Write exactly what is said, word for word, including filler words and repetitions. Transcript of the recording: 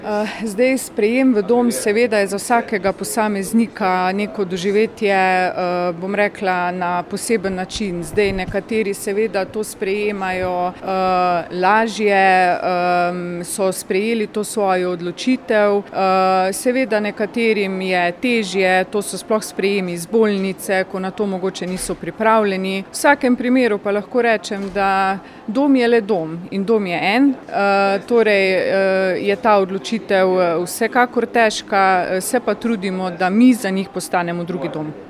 Zdaj, sprejem v dom seveda je za vsakega posameznika neko doživetje, bom rekla, na poseben način. Zdaj, nekateri seveda to sprejemajo lažje, so sprejeli to svojo odločitev, seveda nekaterim je težje, to so sploh sprejemi iz bolnice, ko na to mogoče niso pripravljeni. V vsakem primeru pa lahko rečem, da dom je le dom in dom je en, torej je ta odločitev vsekakor težka, se pa trudimo, da mi za njih postanemo drugi dom.